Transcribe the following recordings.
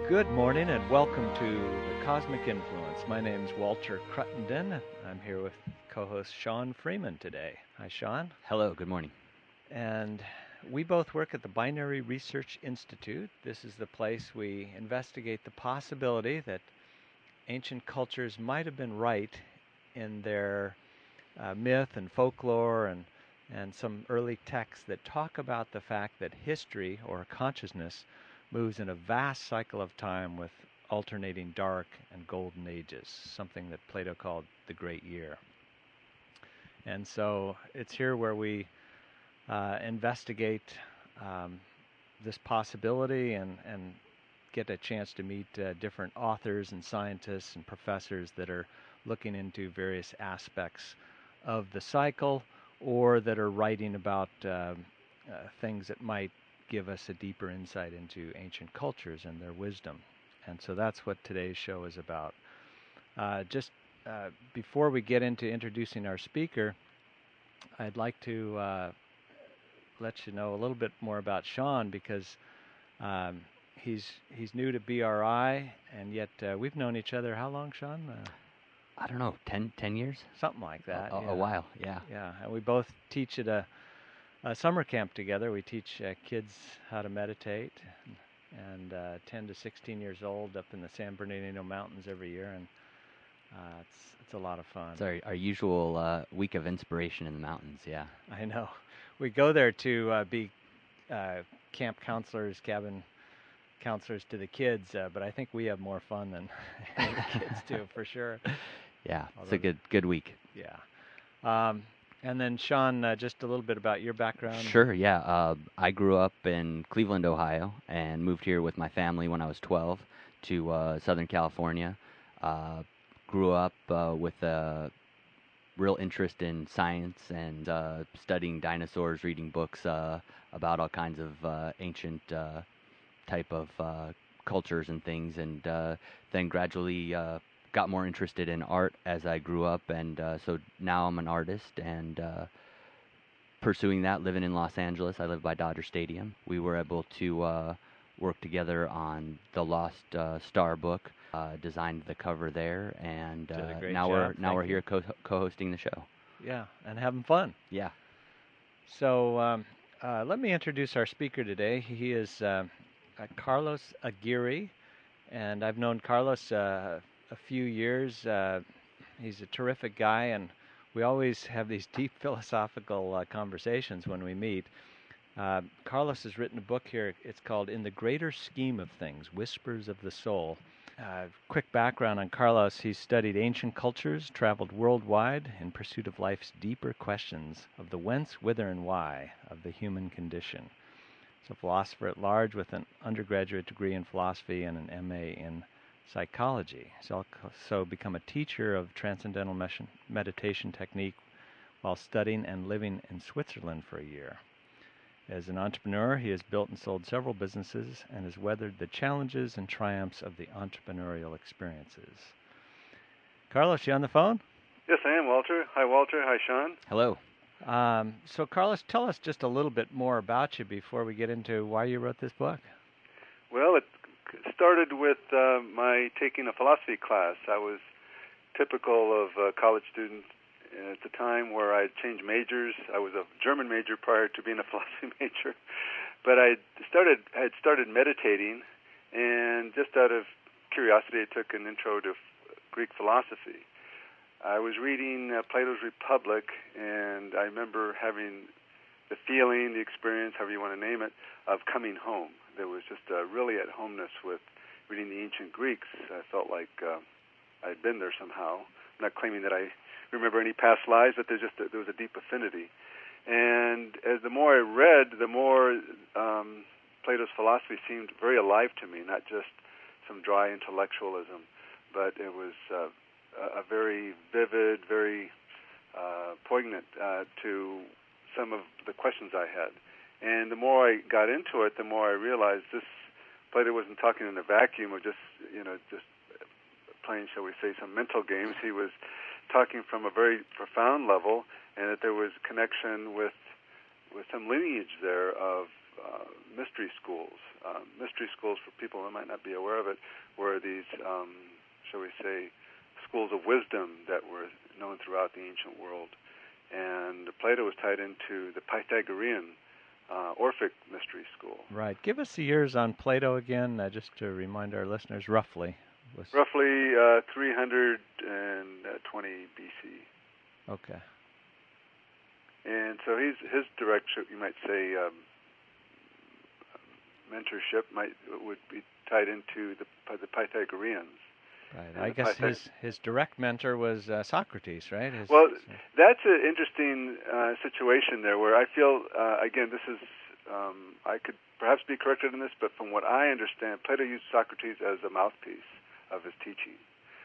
Good morning and welcome to The Cosmic Influence. My name is Walter Cruttenden. I'm here with co-host Sean Freeman today. Hi, Sean. Hello, good morning. And we both work at the Binary Research Institute. This is the place we investigate the possibility that ancient cultures might have been right in their myth and folklore and some early texts that talk about the fact that history or consciousness moves in a vast cycle of time with alternating dark and golden ages, something that Plato called the Great Year. And so it's here where we investigate this possibility and get a chance to meet different authors and scientists and professors that are looking into various aspects of the cycle or that are writing about things that might give us a deeper insight into ancient cultures and their wisdom. And so that's what today's show is about. Just before we get into introducing our speaker, I'd like to let you know a little bit more about Sean because he's new to BRI, and yet we've known each other how long, Sean? I don't know, 10 years? Something like that. A while, yeah. Yeah, and we both teach at a summer camp together. We teach kids how to meditate, and 10 to 16 years old up in the San Bernardino Mountains every year, and it's a lot of fun. It's our usual week of inspiration in the mountains, yeah. I know. We go there to be camp counselors, cabin counselors to the kids, but I think we have more fun than the kids do, for sure. Yeah, it's a good week. Yeah. And then, Sean, just a little bit about your background. Sure, yeah. I grew up in Cleveland, Ohio, and moved here with my family when I was 12 to Southern California. Grew up with a real interest in science and studying dinosaurs, reading books about all kinds of ancient type of cultures and things, and then gradually got more interested in art as I grew up, and so now I'm an artist and pursuing that, living in Los Angeles. I live by Dodger Stadium. We were able to work together on the Lost Star book, designed the cover there, and now we're here co-hosting the show. Yeah, and having fun. Yeah. So let me introduce our speaker today. He is Carlos Aguirre, and I've known Carlos a few years. He's a terrific guy, and we always have these deep philosophical conversations when we meet. Carlos has written a book here. It's called In the Greater Scheme of Things, Whispers of the Soul. Quick background on Carlos. He's studied ancient cultures, traveled worldwide in pursuit of life's deeper questions of the whence, whither, and why of the human condition. He's a philosopher at large with an undergraduate degree in philosophy and an MA in psychology. He's also become a teacher of transcendental meditation technique while studying and living in Switzerland for a year. As an entrepreneur, he has built and sold several businesses and has weathered the challenges and triumphs of the entrepreneurial experiences. Carlos, you on the phone? Yes, I am, Walter. Hi, Walter. Hi, Sean. Hello. So, Carlos, tell us just a little bit more about you before we get into why you wrote this book. Well, it started with my taking a philosophy class. I was typical of a college student at the time where I changed majors. I was a German major prior to being a philosophy major. But I had started meditating, and just out of curiosity, I took an intro to Greek philosophy. I was reading Plato's Republic, and I remember having the feeling, the experience, however you want to name it, of coming home. There was just really at-homeness with reading the ancient Greeks. I felt like I'd been there somehow. I'm not claiming that I remember any past lives, but there was a deep affinity. And as the more I read, the more Plato's philosophy seemed very alive to me, not just some dry intellectualism, but it was a very vivid, very poignant to some of the questions I had. And the more I got into it, the more I realized Plato wasn't talking in a vacuum of just playing, shall we say, some mental games. He was talking from a very profound level, and that there was connection with some lineage there of mystery schools. Mystery schools, for people who might not be aware of it, were these, shall we say, schools of wisdom that were known throughout the ancient world. And Plato was tied into the Pythagorean Orphic mystery school. Right. Give us the years on Plato again, just to remind our listeners, roughly. Roughly 320 BC. Okay. And so his direct, you might say, mentorship would be tied into the Pythagoreans. Right. I guess his direct mentor was Socrates, right? That's an interesting situation there, where I feel again, this is I could perhaps be corrected in this, but from what I understand, Plato used Socrates as a mouthpiece of his teaching.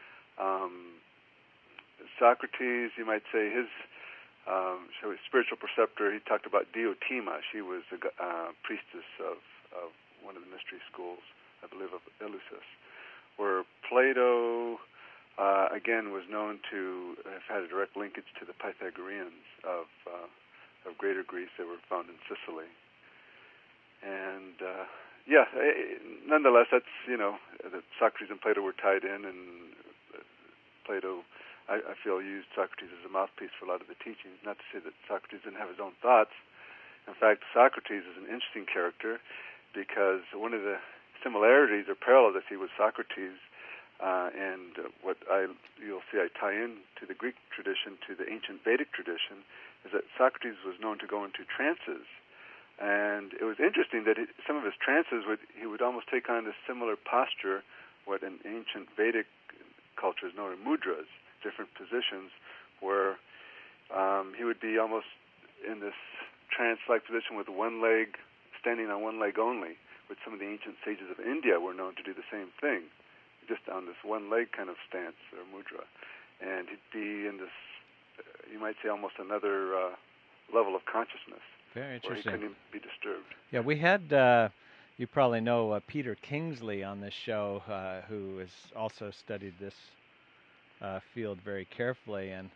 Socrates, you might say, his spiritual preceptor, he talked about Diotima. She was a priestess of one of the mystery schools, I believe, of Eleusis, where Plato, again, was known to have had a direct linkage to the Pythagoreans of Greater Greece that were found in Sicily. And nonetheless, that's, that Socrates and Plato were tied in, and Plato, I feel, used Socrates as a mouthpiece for a lot of the teachings. Not to say that Socrates didn't have his own thoughts. In fact, Socrates is an interesting character because one of the similarities or parallels I see with Socrates and what you'll see I tie in to the Greek tradition, to the ancient Vedic tradition, is that Socrates was known to go into trances. And it was interesting that some of his trances, he would almost take on a similar posture, what in ancient Vedic culture is known as mudras, different positions, where he would be almost in this trance-like position with one leg, standing on one leg only, which some of the ancient sages of India were known to do the same thing, just on this one leg kind of stance or mudra. And he'd be in this, you might say, almost another level of consciousness. Very interesting. Where he couldn't be disturbed. Yeah, we had, you probably know Peter Kingsley on this show, who has also studied this field very carefully. And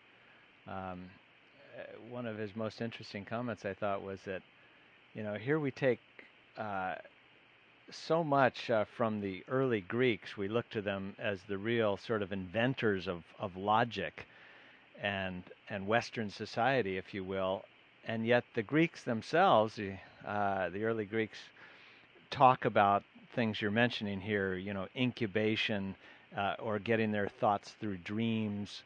one of his most interesting comments, I thought, was that, here we take so much from the early Greeks. We look to them as the real sort of inventors of logic and Western society, if you will. And yet the Greeks themselves, the early Greeks, talk about things you're mentioning here, incubation, or getting their thoughts through dreams,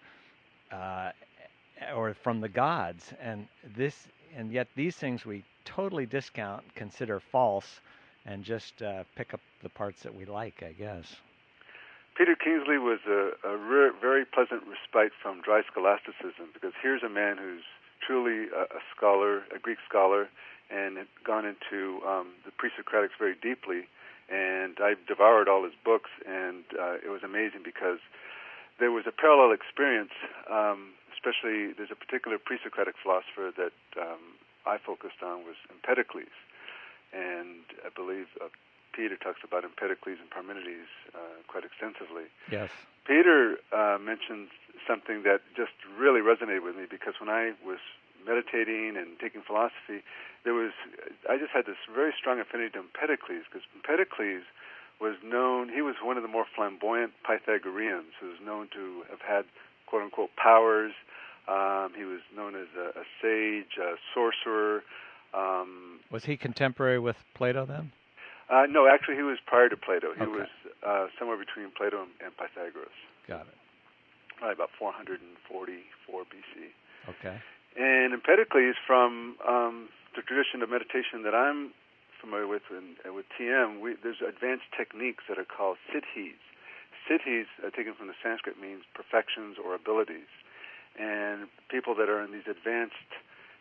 or from the gods. And yet these things we totally discount, consider false, and just pick up the parts that we like, I guess. Peter Kingsley was a very pleasant respite from dry scholasticism, because here's a man who's truly a scholar, a Greek scholar, and had gone into the pre-Socratics very deeply. And I devoured all his books, and it was amazing because there was a parallel experience, especially there's a particular pre-Socratic philosopher that I focused on was Empedocles. And I believe Peter talks about Empedocles and Parmenides quite extensively. Yes. Peter mentioned something that just really resonated with me, because when I was meditating and taking philosophy, I just had this very strong affinity to Empedocles, because Empedocles was known, he was one of the more flamboyant Pythagoreans, who was known to have had, quote-unquote, powers. He was known as a sage, a sorcerer. Was he contemporary with Plato then? No, actually he was prior to Plato. He Okay. was somewhere between Plato and Pythagoras. Got it. Right, about 444 BC. Okay. And Empedocles, from the tradition of meditation that I'm familiar with TM, there's advanced techniques that are called siddhis. Siddhis, taken from the Sanskrit, means perfections or abilities. And people that are in these advanced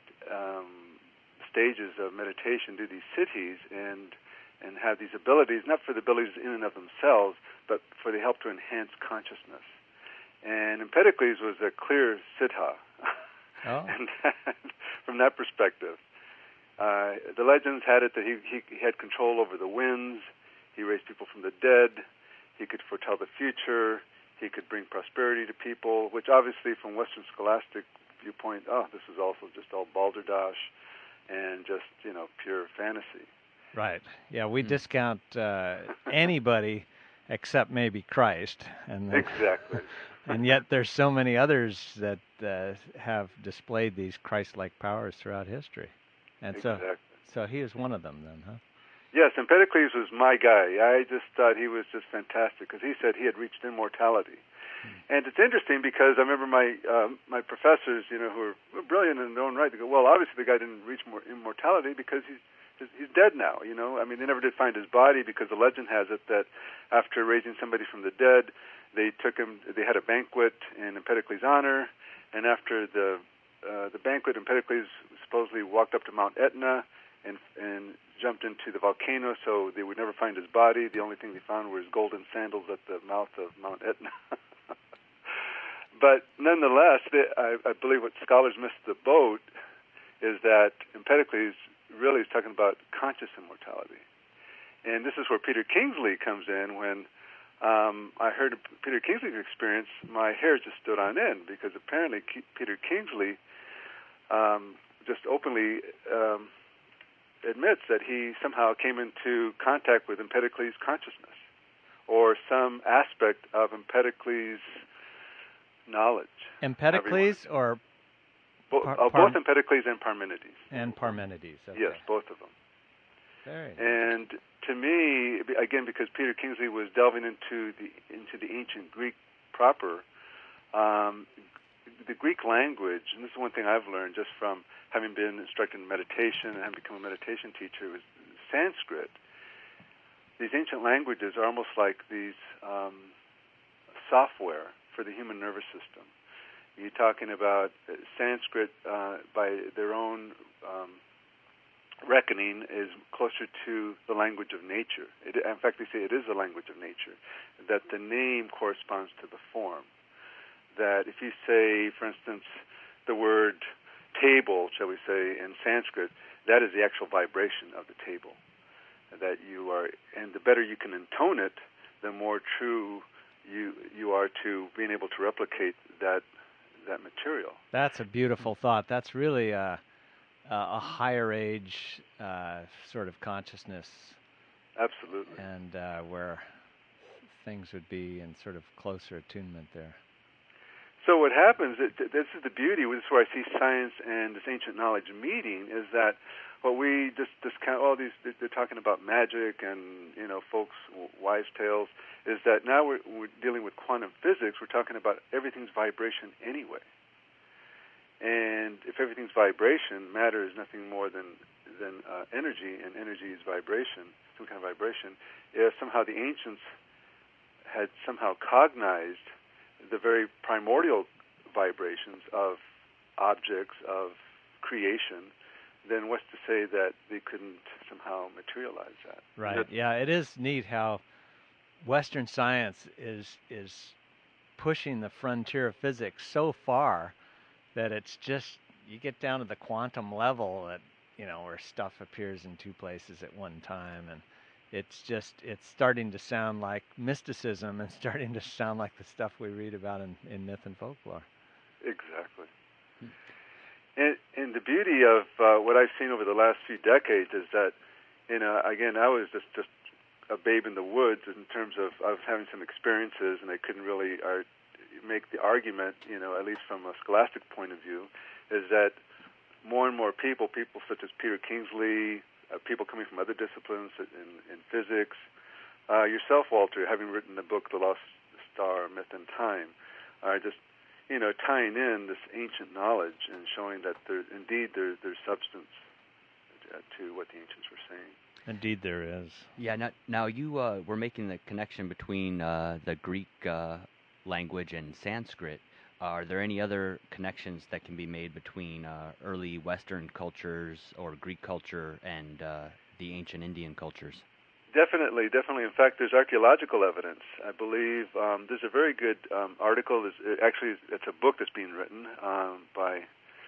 stages of meditation do these siddhis and have these abilities, not for the abilities in and of themselves, but for the help to enhance consciousness. And Empedocles was a clear siddha. Oh. And from that perspective, the legends had it that he had control over the winds, he raised people from the dead, he could foretell the future, he could bring prosperity to people, which obviously from Western scholastic viewpoint, this is also just all balderdash and just, pure fantasy. Right. Yeah, we discount anybody except maybe Christ, and then, Exactly. and yet there's so many others that have displayed these Christ-like powers throughout history, and Exactly. so he is one of them, then, huh? Yes, Empedocles was my guy. I just thought he was just fantastic because he said he had reached immortality. And it's interesting because I remember my professors, who were brilliant in their own right. They go, well, obviously the guy didn't reach immortality because he's dead now. I mean, they never did find his body because the legend has it that after raising somebody from the dead, they took him. They had a banquet in Empedocles' honor, and after the banquet, Empedocles supposedly walked up to Mount Etna and jumped into the volcano, so they would never find his body. The only thing they found were his golden sandals at the mouth of Mount Etna. But nonetheless, I believe what scholars missed the boat is that Empedocles really is talking about conscious immortality. And this is where Peter Kingsley comes in. When I heard of Peter Kingsley's experience, my hair just stood on end because apparently Peter Kingsley just openly admits that he somehow came into contact with Empedocles' consciousness or some aspect of Empedocles' knowledge. Empedocles or both Empedocles and Parmenides. And Parmenides. Okay. Yes, both of them. Very and to me, again, because Peter Kingsley was delving into the ancient Greek proper, the Greek language, and this is one thing I've learned just from having been instructed in meditation and having become a meditation teacher, was Sanskrit. These ancient languages are almost like these software for the human nervous system. You're talking about Sanskrit, by their own reckoning, is closer to the language of nature. In fact, they say it is the language of nature, that the name corresponds to the form. That if you say, for instance, the word table, shall we say, in Sanskrit, that is the actual vibration of the table. That you are, and the better you can intone it, the more true you are to being able to replicate that material. That's a beautiful thought. That's really a higher age sort of consciousness. Absolutely. And where things would be in sort of closer attunement there. So what happens, this is the beauty, this is where I see science and this ancient knowledge meeting, is that what we just discount, all these, they're talking about magic and, folks' wives' tales, is that now we're dealing with quantum physics. We're talking about everything's vibration anyway. And if everything's vibration, matter is nothing more than energy, and energy is vibration, some kind of vibration. If somehow the ancients had somehow cognized the very primordial vibrations of objects, of creation, then what's to say that they couldn't somehow materialize that? Right. Yeah, it is neat how Western science is pushing the frontier of physics so far that it's just, you get down to the quantum level that, where stuff appears in two places at one time, and it's starting to sound like mysticism and starting to sound like the stuff we read about in myth and folklore. Exactly. And the beauty of what I've seen over the last few decades is that, again, I was just a babe in the woods in terms of having some experiences, and I couldn't really make the argument, at least from a scholastic point of view, is that more and more people such as Peter Kingsley, people coming from other disciplines in physics, yourself, Walter, having written the book The Lost Star, Myth and Time, are just tying in this ancient knowledge and showing that there's substance to what the ancients were saying. Indeed, there is. Yeah. Now you were making the connection between the Greek language and Sanskrit. Are there any other connections that can be made between early Western cultures or Greek culture and the ancient Indian cultures? Definitely. In fact, there's archaeological evidence. I believe there's a very good article. It's a book that's being written by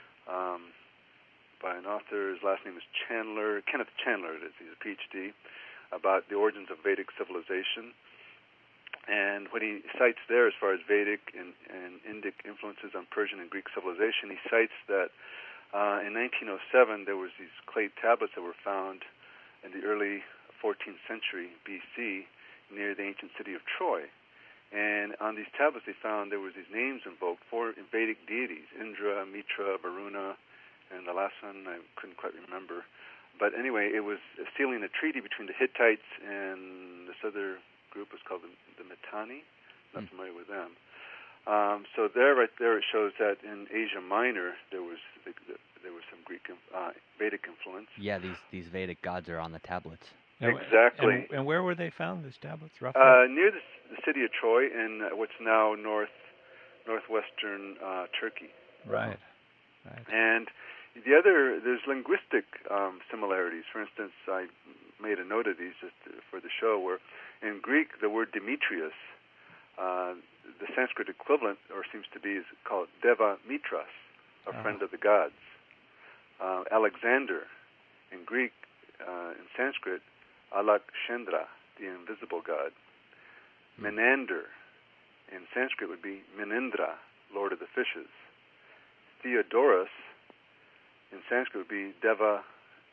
an author. His last name is Chandler, Kenneth Chandler. He's a PhD, about the origins of Vedic civilization. And what he cites there, as far as Vedic and Indic influences on Persian and Greek civilization, he cites that in 1907 there was these clay tablets that were found in the early 14th century BC near the ancient city of Troy. And on these tablets they found there was these names invoked for Vedic deities, Indra, Mitra, Varuna, and the last one I couldn't quite remember. But anyway, it was sealing a treaty between the Hittites and this other group was called the Mitanni. Not familiar with them. So there, right there, it shows that in Asia Minor there was some Greek Vedic influence. Yeah, these Vedic gods are on the tablets. Exactly. And where were they found, these tablets, roughly? Near the city of Troy in what's now northwestern Turkey. Right. And there's linguistic similarities. For instance, I made a note of these just for the show, where in Greek the word Demetrius, the Sanskrit equivalent, or seems to be, is called Deva Mitras, a friend of the gods. Alexander, in Greek, in Sanskrit, Alakshendra, the invisible god. Menander, in Sanskrit, would be Menindra, lord of the fishes. Theodorus, in Sanskrit, would be Devadwaras,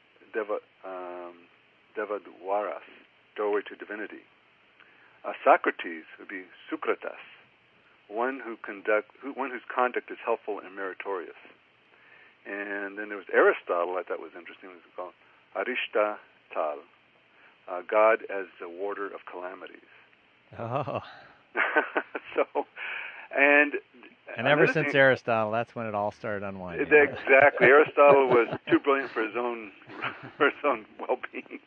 doorway to divinity. Socrates would be Sokratas, one whose conduct is helpful and meritorious. And then there was Aristotle, I thought was interesting, it was called Arishtatal, God as the warder of calamities. Oh. And ever since Aristotle, that's when it all started unwinding. Exactly. Aristotle was too brilliant for his own well-being.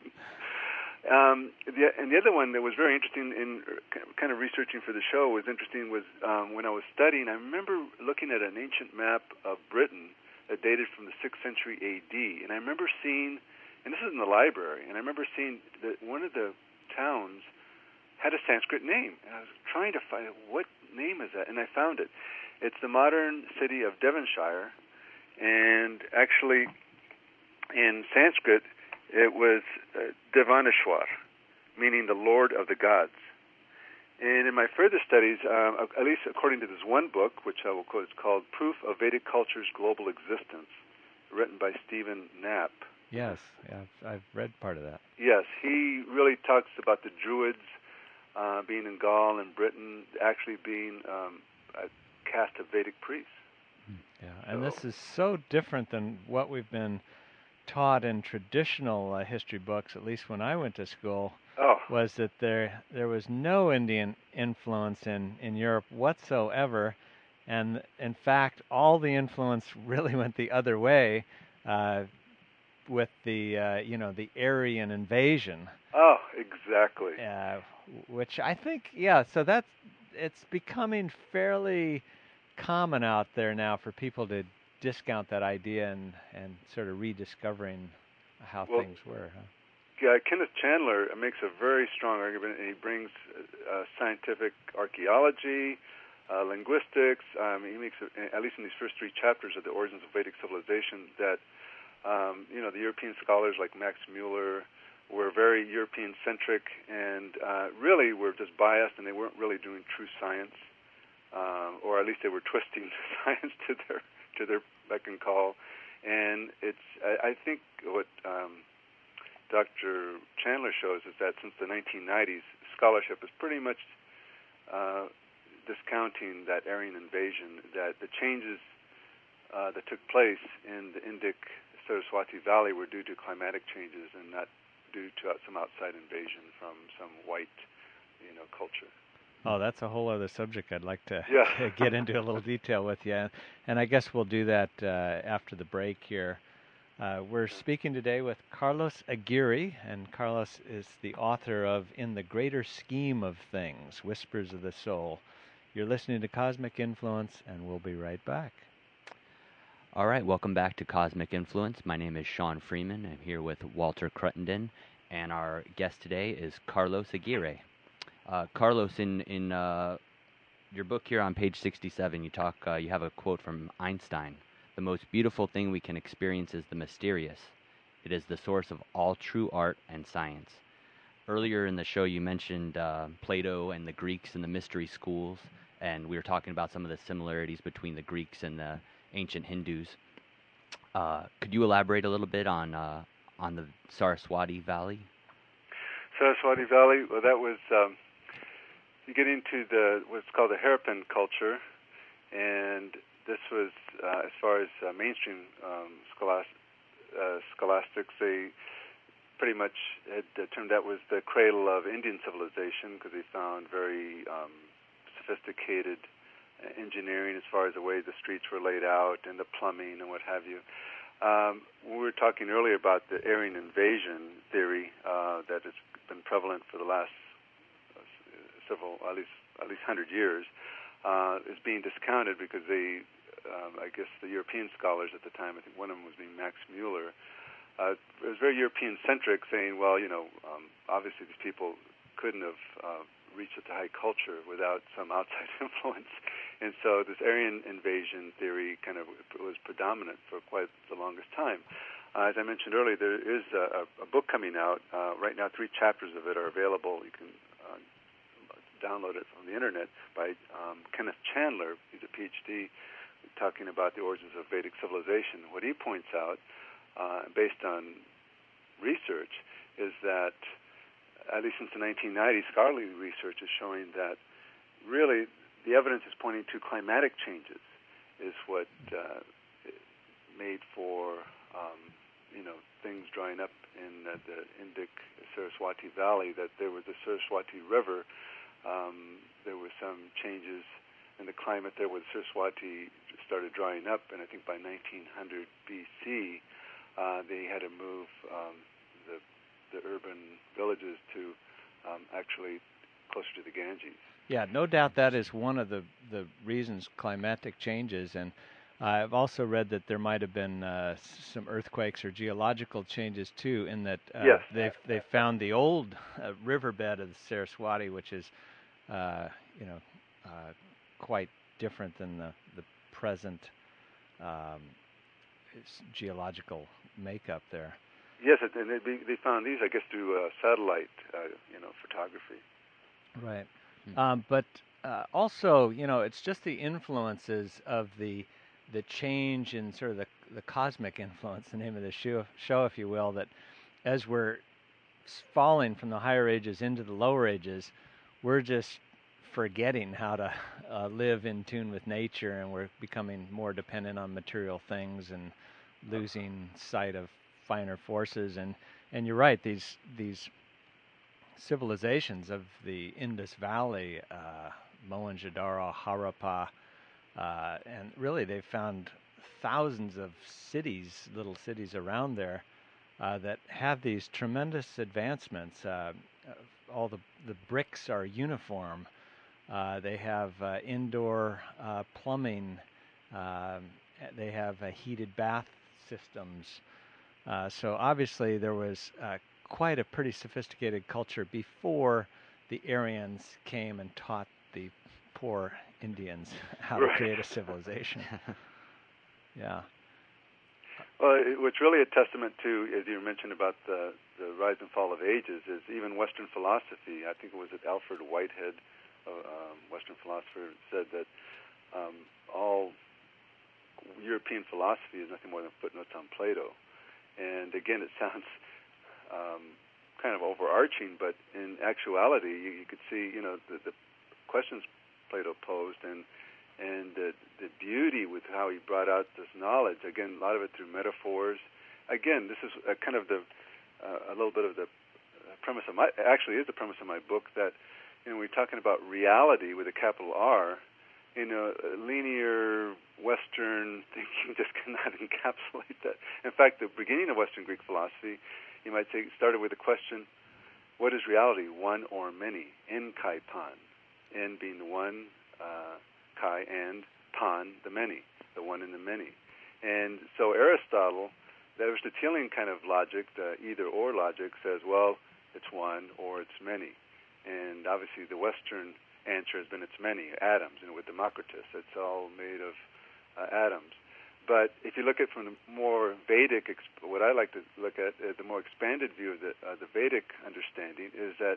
And the other one that was very interesting in kind of researching for the show was when I was studying, I remember looking at an ancient map of Britain that dated from the 6th century A.D. And I remember seeing, and this is in the library, and I remember seeing that one of the towns had a Sanskrit name. And I was trying to find out, what name is that? And I found it. It's the modern city of Devonshire, and actually in Sanskrit it was Devaneshwar, meaning the Lord of the Gods. And in my further studies, at least according to this one book, which I will quote, it's called Proof of Vedic Culture's Global Existence, written by Stephen Knapp. Yes, I've read part of that. Yes, he really talks about the Druids being in Gaul and Britain, actually being a caste of Vedic priests. Yeah, and this is so different than what we've been taught in traditional history books, at least when I went to school, was that there was no Indian influence in Europe whatsoever, and in fact all the influence really went the other way with the the Aryan invasion. Oh, exactly. Which I think, so it's becoming fairly common out there now for people to discount that idea and sort of rediscovering how things were. Huh? Yeah, Kenneth Chandler makes a very strong argument, and he brings scientific archaeology, linguistics. He makes, at least in these first 3 chapters of the Origins of Vedic Civilization, that the European scholars like Max Mueller were very European-centric and really were just biased, and they weren't really doing true science, or at least they were twisting science to their beck and call. And I think what Dr. Chandler shows is that since the 1990s, scholarship is pretty much discounting that Aryan invasion, that the changes that took place in the Indic-Saraswati Valley were due to climatic changes and not due to some outside invasion from some white, culture. Oh, that's a whole other subject I'd like to get into a little detail with you. And I guess we'll do that after the break here. We're speaking today with Carlos Aguirre, and Carlos is the author of In the Greater Scheme of Things, Whispers of the Soul. You're listening to Cosmic Influence, and we'll be right back. All right, welcome back to Cosmic Influence. My name is Sean Freeman. I'm here with Walter Cruttenden, and our guest today is Carlos Aguirre. Carlos, in your book here on page 67, you have a quote from Einstein. The most beautiful thing we can experience is the mysterious. It is the source of all true art and science. Earlier in the show, you mentioned Plato and the Greeks and the mystery schools, and we were talking about some of the similarities between the Greeks and the ancient Hindus. Could you elaborate a little bit on on the Saraswati Valley. Saraswati Valley, well, that was, you get into what's called the Harappan culture, and this was, as far as mainstream scholastics, they pretty much had termed that was the cradle of Indian civilization, because they found very sophisticated engineering as far as the way the streets were laid out and the plumbing and what have you. We were talking earlier about the Aryan invasion theory that has been prevalent for the last at least 100 years, is being discounted because they, I guess the European scholars at the time, I think one of them was named Max Mueller, it was very European-centric, saying, well, obviously these people couldn't have reached such a high culture without some outside influence. And so this Aryan invasion theory kind of was predominant for quite the longest time. As I mentioned earlier, there is a book coming out. Right now, 3 chapters of it are available. You can download it from the internet by Kenneth Chandler. He's a PhD talking about the origins of Vedic civilization. What he points out, based on research, is that at least since the 1990s, scholarly research is showing that really the evidence is pointing to climatic changes is what made for things drying up in the Indic-Saraswati Valley, that there was the Saraswati River. There were some changes in the climate there where the Saraswati started drying up, and I think by 1900 BC they had to move the urban villages to actually closer to the Ganges. Yeah, no doubt that is one of the reasons climatic changes, and I've also read that there might have been some earthquakes or geological changes too, in that yes. they've found the old riverbed of the Saraswati, which is quite different than the present geological makeup there. Yes, and they found these, I guess, through satellite, photography. Right. But also, it's just the influences of the change in sort of the cosmic influence, the name of the show, if you will, that as we're falling from the higher ages into the lower ages, we're just forgetting how to live in tune with nature, and we're becoming more dependent on material things and losing sight of finer forces. And you're right, these civilizations of the Indus Valley, Mohenjo-daro, Harappa, and really they've found thousands of cities, little cities around there that have these tremendous advancements. All the bricks are uniform. They have indoor plumbing. They have heated bath systems. So obviously there was quite a pretty sophisticated culture before the Aryans came and taught the poor Indians how to create a civilization. Yeah. Well, what's really a testament to, as you mentioned about the rise and fall of ages, is even Western philosophy. I think it was Alfred Whitehead, Western philosopher, said that all European philosophy is nothing more than footnotes on Plato. And again, it sounds kind of overarching, but in actuality, you could see, the questions Plato posed and the beauty with how he brought out this knowledge. Again, a lot of it through metaphors. Again, this is kind of a little bit of the premise of the premise of my book, that we're talking about reality with a capital R. Linear Western thinking just cannot encapsulate that. In fact, the beginning of Western Greek philosophy, you might say, started with the question, what is reality, one or many? En kai pan. En being the one, kai, and pan, the many, the one and the many. And so Aristotle, the Aristotelian kind of logic, the either-or logic, says, well, it's one or it's many. And obviously the Western answer has been it's many, atoms, with Democritus. It's all made of atoms. But if you look at it from the more Vedic, what I like to look at, the more expanded view of the Vedic understanding, is that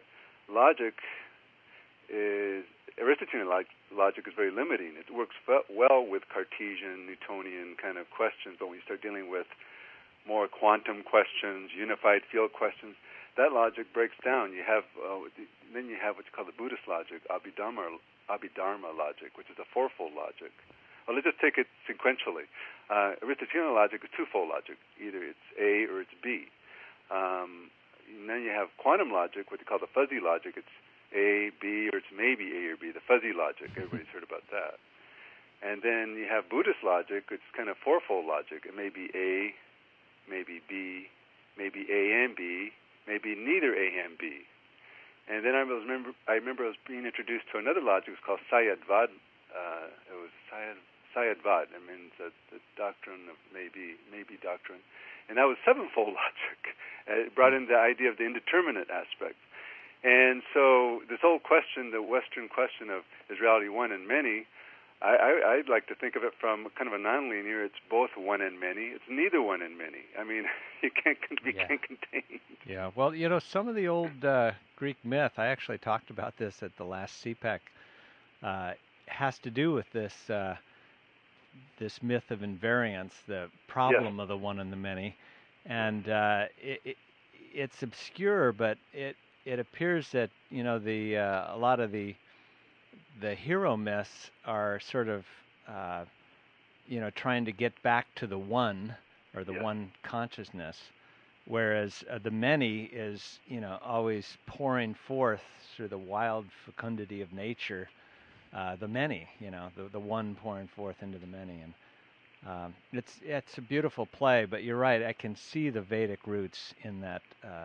Aristotelian logic is very limiting. It works well with Cartesian, Newtonian kind of questions, but when you start dealing with more quantum questions, unified field questions, that logic breaks down. You have then you have what's called the Buddhist logic, Abhidharma logic, which is a fourfold logic. Well, let's just take it sequentially. Aristotelian logic is twofold logic. Either it's A or it's B. And then you have quantum logic, what they call the fuzzy logic. It's A, B, or it's maybe A or B, the fuzzy logic. Everybody's heard about that. And then you have Buddhist logic. It's kind of fourfold logic. It may be A, maybe B, maybe A and B, maybe neither A and B. And then I remember I was being introduced to another logic. It was called Sayadvad. It was Sayadvad. I mean, the doctrine of maybe doctrine. And that was sevenfold logic. It brought in the idea of the indeterminate aspect. And so this whole question, the Western question of is reality one and many, I'd like to think of it from kind of a nonlinear. It's both one and many. It's neither one and many. I mean, you can't be contained. Yeah. Well, some of the old Greek myth, I actually talked about this at the last CPEC, has to do with this this myth of invariance, the problem of the one and the many, and it's obscure, but it appears that a lot of the hero myths are sort of trying to get back to the one or the one consciousness, whereas the many is always pouring forth through the wild fecundity of nature. The many, the one pouring forth into the many, and it's a beautiful play. But you're right; I can see the Vedic roots in that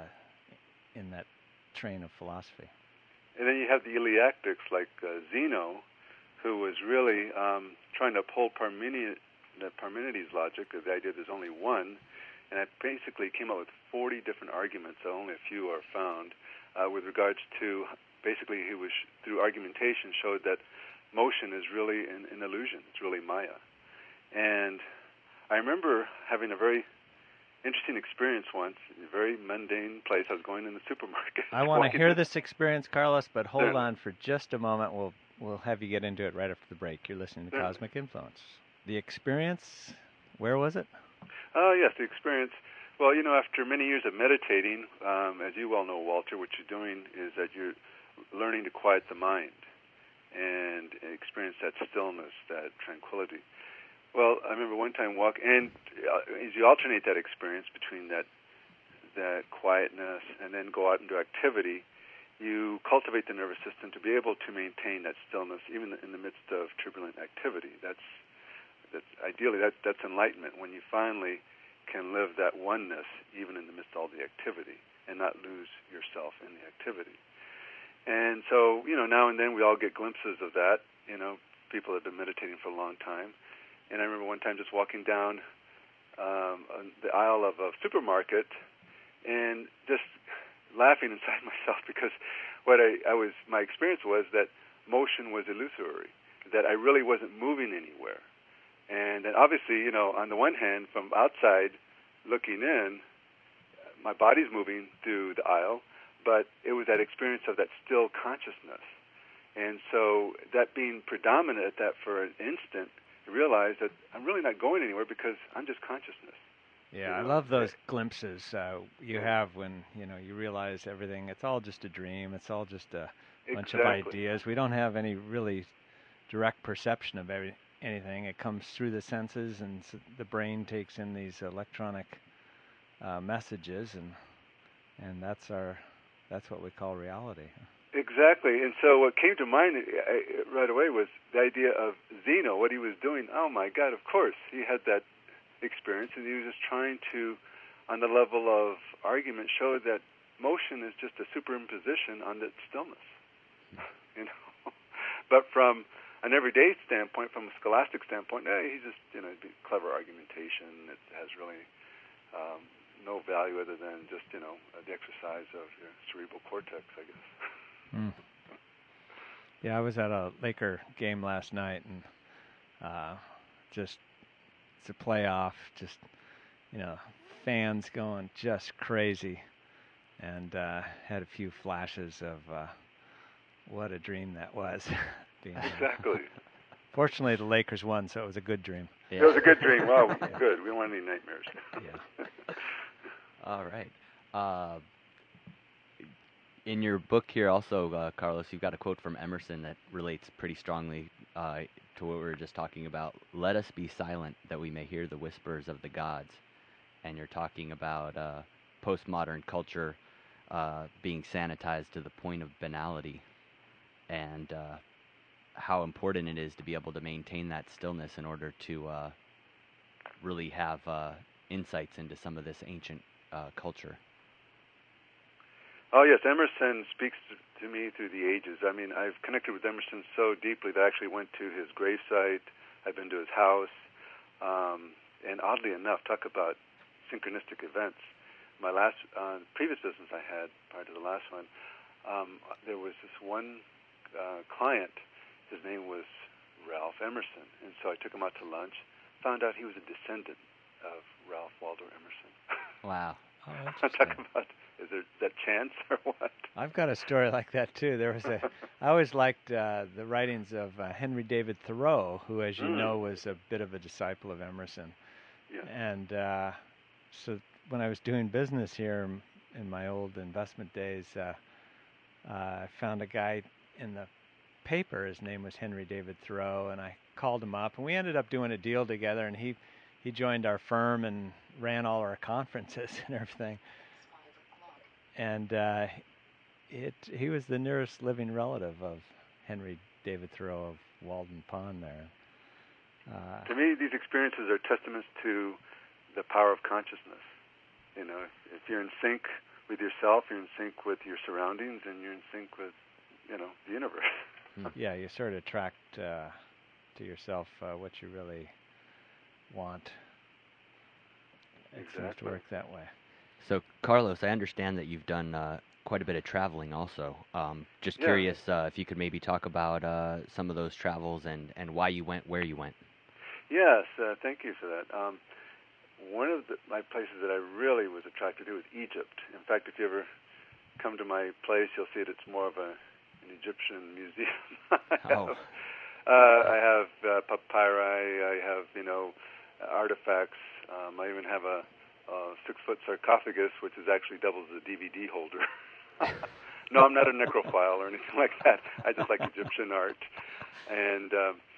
train of philosophy. And then you have the Eleactics, like Zeno, who was really trying to uphold Parmenides' logic, the idea there's only one, and it basically came up with 40 different arguments, so only a few are found, with regards to. Basically, he was, through argumentation, showed that motion is really an illusion. It's really Maya. And I remember having a very interesting experience once, in a very mundane place. I was going in the supermarket. I want to hear this experience, Carlos, but hold on for just a moment. We'll have you get into it right after the break. You're listening to Cosmic Influence. The experience, where was it? Oh, yes, the experience. Well, after many years of meditating, as you well know, Walter, what you're doing is that you're learning to quiet the mind and experience that stillness, that tranquility. Well, I remember one time and as you alternate that experience between that quietness and then go out and do activity, you cultivate the nervous system to be able to maintain that stillness even in the midst of turbulent activity. That's ideally that's enlightenment, when you finally can live that oneness even in the midst of all the activity and not lose yourself in the activity. And so, now and then we all get glimpses of that. People have been meditating for a long time. And I remember one time just walking down the aisle of a supermarket and just laughing inside myself because my experience was that motion was illusory, that I really wasn't moving anywhere. And then obviously, on the one hand, from outside looking in, my body's moving through the aisle, but it was that experience of that still consciousness. And so that being predominant at that for an instant, I realized that I'm really not going anywhere because I'm just consciousness. Yeah, I love those glimpses you have when, you realize everything, it's all just a dream, it's all just a bunch of ideas. We don't have any really direct perception of anything. It comes through the senses, and the brain takes in these electronic messages, and that's what we call reality. Exactly. And so what came to mind right away was the idea of Zeno, what he was doing. Oh, my God, of course. He had that experience, and he was just trying to, on the level of argument, show that motion is just a superimposition on that stillness. But from an everyday standpoint, from a scholastic standpoint, he's just, clever argumentation. It has really no value other than just, the exercise of your cerebral cortex, I guess. Mm. Yeah, I was at a Laker game last night, and just it's a playoff, just fans going just crazy, and had a few flashes of what a dream that was. Exactly. Fortunately, the Lakers won, so it was a good dream. Yeah. It was a good dream. Wow, good. We don't want any nightmares. Yeah. All right. In your book here also, Carlos, you've got a quote from Emerson that relates pretty strongly to what we were just talking about. Let us be silent that we may hear the whispers of the gods. And you're talking about postmodern culture being sanitized to the point of banality, and how important it is to be able to maintain that stillness in order to really have insights into some of this ancient culture. Oh, yes, Emerson speaks to me through the ages. I mean, I've connected with Emerson so deeply that I actually went to his gravesite. I've been to his house. And oddly enough, talk about synchronistic events. My last previous business I had, prior to the last one, there was this one client. His name was Ralph Emerson. And so I took him out to lunch, found out he was a descendant of Ralph Waldo Emerson. Wow. Oh, Talk about, is that chance or what? I've got a story like that too. I always liked the writings of Henry David Thoreau, who, as you know, was a bit of a disciple of Emerson. Yeah. And so when I was doing business here in my old investment days, I found a guy in the paper. His name was Henry David Thoreau, and I called him up, and we ended up doing a deal together, and he joined our firm and ran all our conferences and everything. And he was the nearest living relative of Henry David Thoreau of Walden Pond there. To me, these experiences are testaments to the power of consciousness. You know, if you're in sync with yourself, you're in sync with your surroundings, and you're in sync with, the universe. Yeah, you sort of attract to yourself what you really want. It seems to work that way. So, Carlos, I understand that you've done quite a bit of traveling also. Just curious if you could maybe talk about some of those travels and why you went, where you went. Yes, thank you for that. One of my places that I really was attracted to was Egypt. In fact, if you ever come to my place, you'll see it's more of an Egyptian museum. I have papyri, I have, artifacts. I even have a 6-foot sarcophagus, which is actually doubles as a DVD holder. No, I'm not a necrophile or anything like that. I just like Egyptian art. And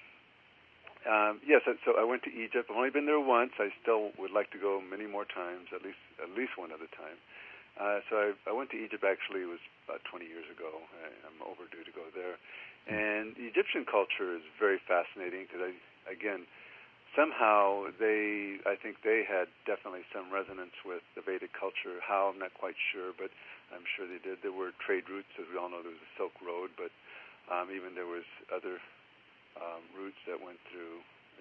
yes, so I went to Egypt. I've only been there once. I still would like to go many more times, at least one other time. So I went to Egypt. Actually, it was about 20 years ago. I'm overdue to go there. And the Egyptian culture is very fascinating because somehow I think they had definitely some resonance with the Vedic culture. How, I'm not quite sure, but I'm sure they did. There were trade routes. As we all know, there was a Silk Road, but even there was other routes that went through,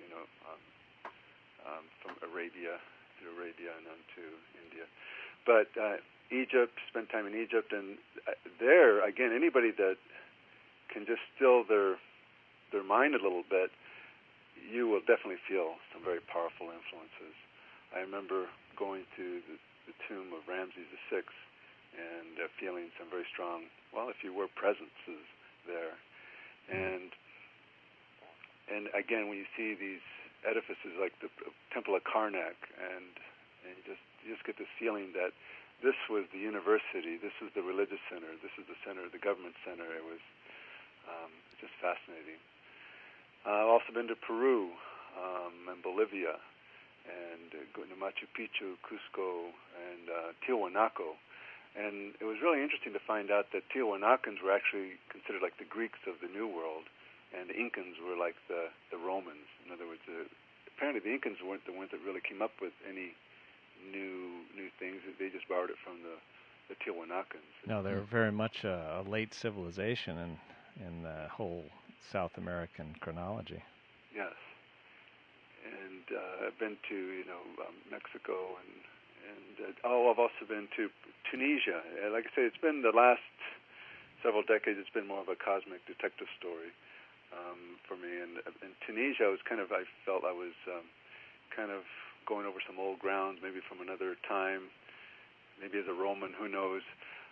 from Arabia and on to India. But Egypt, spent time in Egypt, and there, again, anybody that can just still their mind a little bit, you will definitely feel some very powerful influences. I remember going to the tomb of Ramses VI and feeling some very strong, if you were, presences there. And again, when you see these edifices like the Temple of Karnak, and you just get this feeling that this was the university, this was the religious center, this is the center, the government center. It was just fascinating. I've also been to Peru and Bolivia, and going to Machu Picchu, Cusco, and Tiwanaku. And it was really interesting to find out that Tiwanakans were actually considered like the Greeks of the New World, and the Incans were like the Romans. In other words, apparently the Incans weren't the ones that really came up with any new things. They just borrowed it from the Tiwanakans. No, they were very much a late civilization in the whole South American chronology. Yes. And I've been to, Mexico, and I've also been to Tunisia. Like I say, it's been the last several decades, it's been more of a cosmic detective story for me. And in Tunisia, I felt I was kind of going over some old ground, maybe from another time, maybe as a Roman, who knows.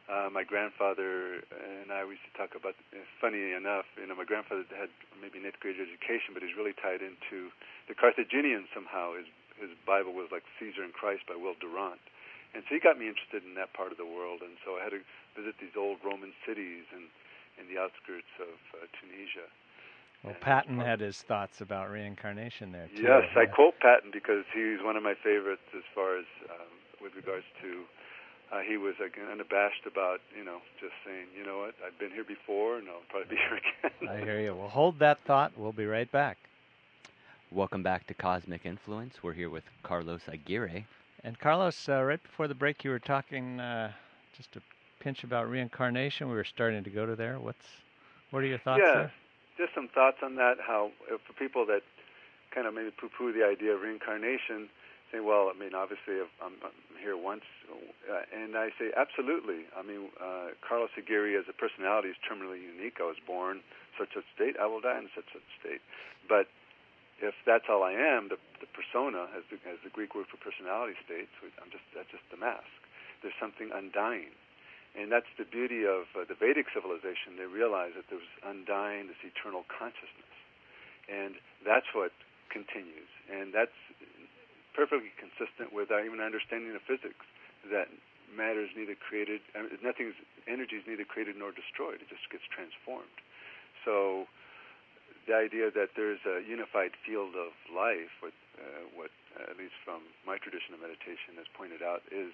My grandfather and I used to talk about, funny enough, my grandfather had maybe an 8th grade education, but he's really tied into the Carthaginians somehow. His Bible was like Caesar and Christ by Will Durant. And so he got me interested in that part of the world, and so I had to visit these old Roman cities and in the outskirts of Tunisia. Well, Patton had his thoughts about reincarnation there, too. Yes, I quote Patton because he's one of my favorites as far as with regards to he was unabashed about, just saying, you know what, I've been here before and I'll probably be here again. I hear you. Well, hold that thought. We'll be right back. Welcome back to Cosmic Influence. We're here with Carlos Aguirre. And Carlos, right before the break, you were talking just a pinch about reincarnation. We were starting to go to there. What are your thoughts there? Just some thoughts on that, how for people that kind of maybe poo-poo the idea of reincarnation, say, well, I mean, obviously I'm here once, and I say, absolutely. I mean, Carlos Aguirre as a personality is terminally unique. I was born such a state, I will die in such a state. But if that's all I am, the persona, as the Greek word for personality states, that's just the mask. There's something undying. And that's the beauty of the Vedic civilization. They realized that there was undying, this eternal consciousness. And that's what continues. And that's perfectly consistent with our even understanding of physics, that matter is neither created, energy is neither created nor destroyed. It just gets transformed. So the idea that there's a unified field of life, what at least from my tradition of meditation has pointed out, is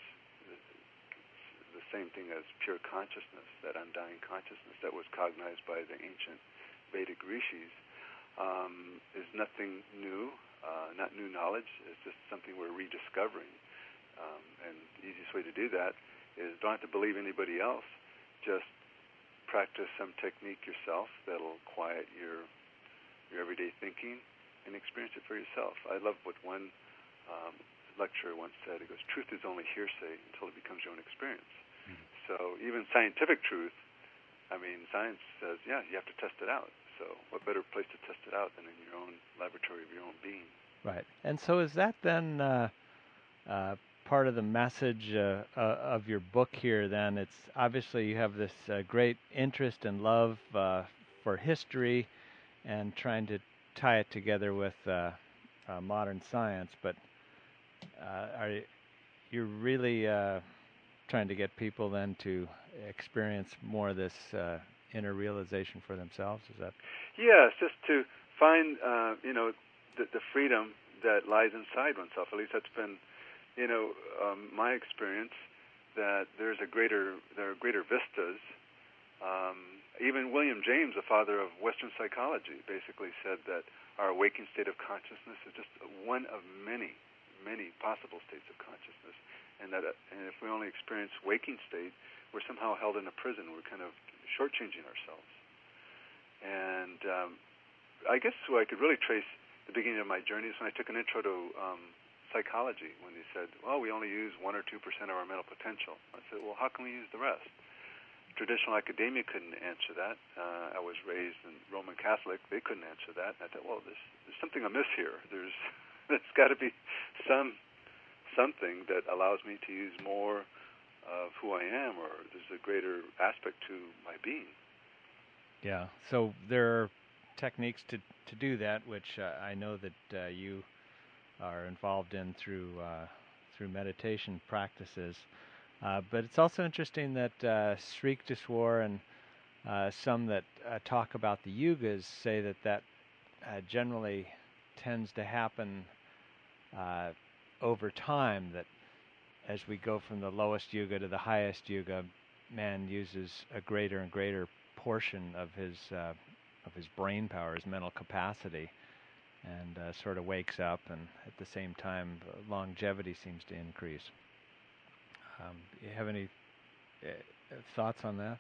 the same thing as pure consciousness, that undying consciousness that was cognized by the ancient Vedic rishis, is nothing new, not new knowledge. It's just something we're rediscovering. And the easiest way to do that is don't have to believe anybody else. Just practice some technique yourself that'll quiet your everyday thinking and experience it for yourself. I love what one lecturer once said. He goes, truth is only hearsay until it becomes your own experience. Mm-hmm. So even scientific truth, I mean, science says, yeah, you have to test it out. So what better place to test it out than in your own laboratory of your own being? Right. And so is that then part of the message of your book here then? It's obviously you have this great interest and love for history and trying to tie it together with modern science, but you're really trying to get people then to experience more of this inner realization for themselves? Is that? Yes, just to find the freedom that lies inside oneself. At least that's been my experience, that there are greater vistas. Even William James, the father of Western psychology, basically said that our waking state of consciousness is just one of many, many possible states of consciousness, and if we only experience waking state, we're somehow held in a prison. We're kind of shortchanging ourselves. And I guess where I could really trace the beginning of my journey is when I took an intro to psychology, when they said, well, we only use 1 or 2% of our mental potential. I said, well, how can we use the rest? Traditional academia couldn't answer that. I was raised in Roman Catholic. They couldn't answer that. And I thought, well, there's something amiss here. There's got to be something that allows me to use more of who I am, or there's a greater aspect to my being. Yeah. So there are techniques to do that, which I know that you are involved in through meditation practices. But it's also interesting that Sri Yukteswar and some that talk about the yugas say that generally tends to happen over time, that as we go from the lowest yuga to the highest yuga, man uses a greater and greater portion of his brain power, his mental capacity, and sort of wakes up, and at the same time longevity seems to increase. You have any thoughts on that?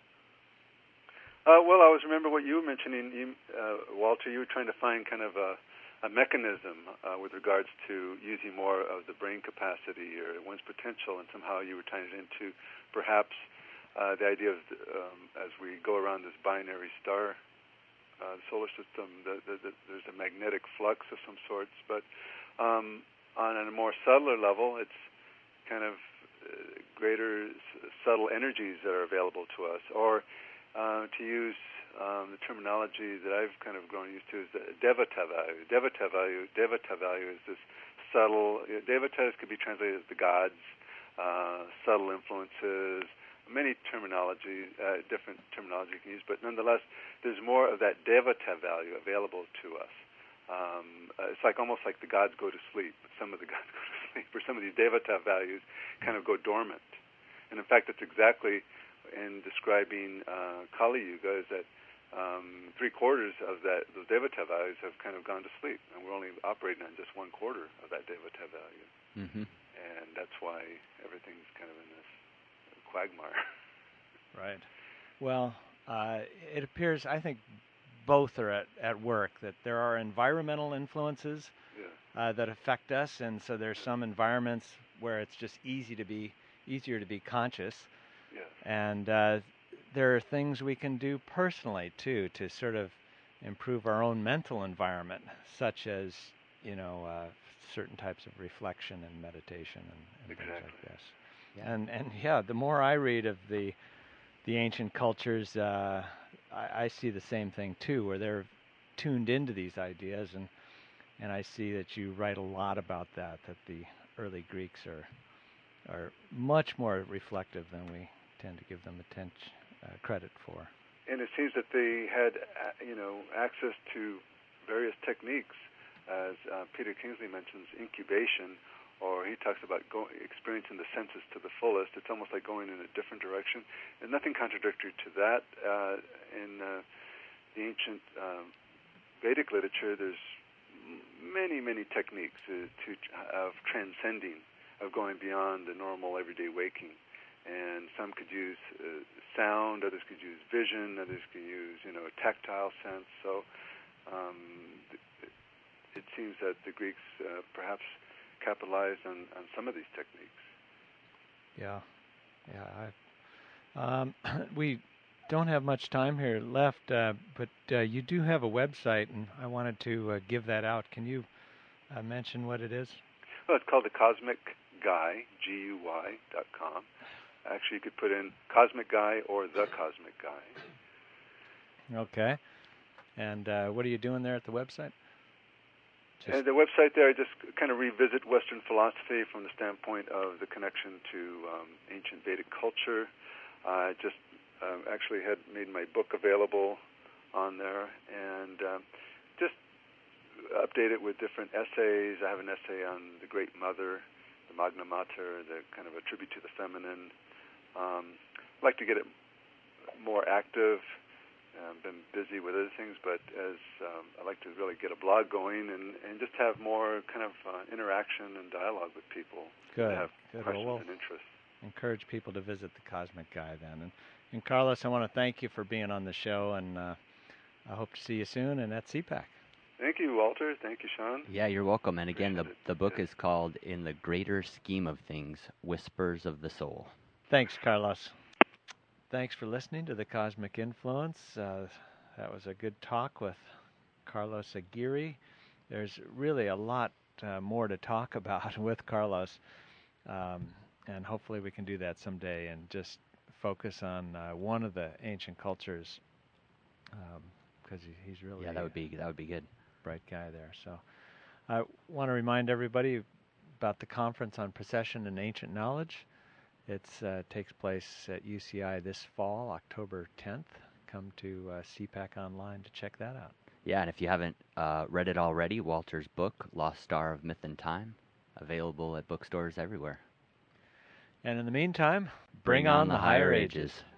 Well, I always remember what you were mentioning, Walter. You were trying to find kind of a mechanism with regards to using more of the brain capacity or one's potential, and somehow you were tying it into perhaps the idea of as we go around this binary star solar system, there's a magnetic flux of some sorts. But on a more subtler level, it's kind of greater subtle energies that are available to us, or to use the terminology that I've kind of grown used to is the devata value. Devata value is this subtle. Devatas could be translated as the gods, subtle influences. Many terminology, different terminology you can use, but nonetheless, there's more of that devata value available to us. It's like almost like the gods go to sleep. Some of the gods go to sleep, or some of these devata values kind of go dormant. And in fact, it's exactly in describing Kali Yuga is that 3/4 of those devata values have kind of gone to sleep, and we're only operating on just 1/4 of that devata value. Mm-hmm. And that's why everything's kind of in this quagmire. Right. Well, it appears, I think, both are at work, that there are environmental influences that affect us, and so there's some environments where it's just easier to be conscious. Yes. And there are things we can do personally too to sort of improve our own mental environment, such as certain types of reflection and meditation and exactly. things like this. Yeah. And yeah, the more I read of the ancient cultures, I see the same thing too, where they're tuned into these ideas, and I see that you write a lot about that the early Greeks are much more reflective than we tend to give them credit for. And it seems that they had, access to various techniques, as Peter Kingsley mentions, incubation, or he talks about experiencing the senses to the fullest. It's almost like going in a different direction. There's nothing contradictory to that. In the ancient Vedic literature, there's many, many techniques of transcending, of going beyond the normal everyday waking. And some could use sound, others could use vision, others could use, a tactile sense. So it seems that the Greeks perhaps capitalized on some of these techniques. Yeah. We don't have much time here left, but you do have a website, and I wanted to give that out. Can you mention what it is? Well, it's called The Cosmic Guy, GUY.com. Actually, you could put in Cosmic Guy or The Cosmic Guy. Okay. And what are you doing there at the website? And the website there, I just kind of revisit Western philosophy from the standpoint of the connection to ancient Vedic culture. I just actually had made my book available on there, and just update it with different essays. I have an essay on the Great Mother, the Magna Mater, the kind of a tribute to the feminine. I'd like to get it more active. I've been busy with other things, but as I'd like to really get a blog going and just have more kind of interaction and dialogue with people. Good. That have questions Well, and interests. Encourage people to visit the Cosmic Guy then. And Carlos, I want to thank you for being on the show, and I hope to see you soon and at CPAC. Thank you, Walter. Thank you, Sean. Yeah, you're welcome. And again, the book Yeah. is called In the Greater Scheme of Things, Whispers of the Soul. Thanks, Carlos. Thanks for listening to The Cosmic Influence. That was a good talk with Carlos Aguirre. There's really a lot more to talk about with Carlos, and hopefully we can do that someday and just focus on one of the ancient cultures, because he's really that would be good. Bright guy there. So I want to remind everybody about the Conference on Precession and Ancient Knowledge. It takes place at UCI this fall, October 10th. Come to CPAC Online to check that out. Yeah, and if you haven't read it already, Walter's book, Lost Star of Myth and Time, available at bookstores everywhere. And in the meantime, Bring on the higher ages.